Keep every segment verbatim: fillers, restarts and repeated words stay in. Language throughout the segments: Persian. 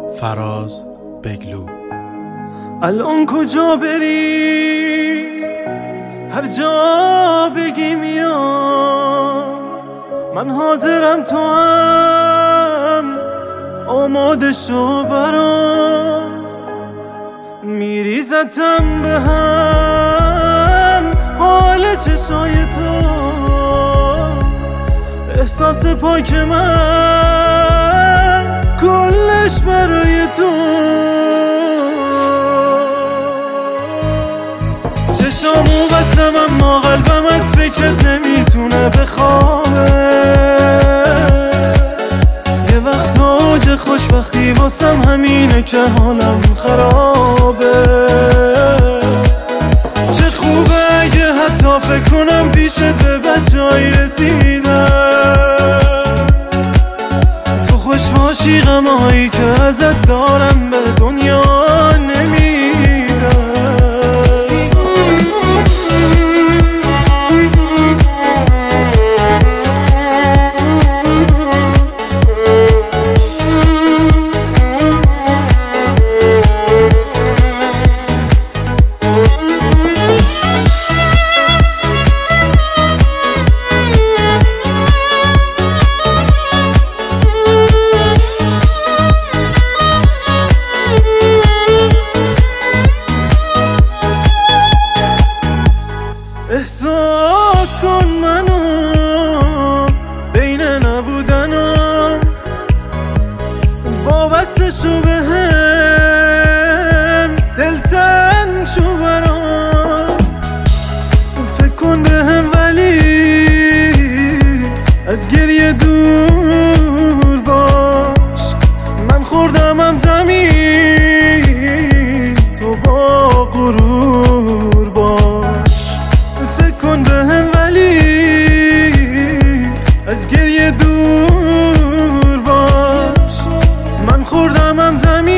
فراز بگلو. الان کجا بری؟ هر جا بگی میام، من حاضرم، تو هم آماده شو برام. میریزتم به هم حال چشای تو، احساس پاک من کلش برای تو. چشامو بستم اما قلبم از فکرت نمیتونه بخوابه. یه وقت اوج خوشبختی واسم همینه که حالم خرابه. چه خوبه اگه حتی فکر کنم پیشت به بد جایی رسیدم. تو خوش باشی غمایی که ازت دارم به دنیا نمیدم. احساس کن منو بین نبودنم، وابسته شو به هم، دلتنگ شو برام. فکر کن به هم ولی از گریه دور باش. من خوردمم زمین، تو با غرور باش. کن به هم ولی از گریه دور باش. من خوردمم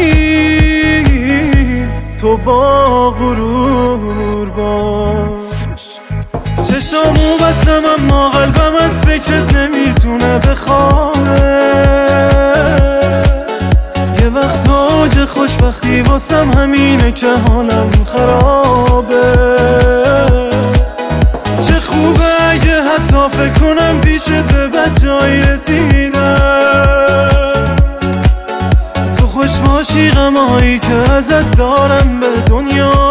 زمین، تو با غرور باش. چشامو بستم اما قلبم از فکرت نمیتونه بخوابه. یه وقت اوج خوشبختی واسم همینه که حالم خرابه. چه خوبه اگه حتی فکر کنم پیشت به بد جایی رسیدم. تو خوش باشی غمایی که ازت دارم به دنیا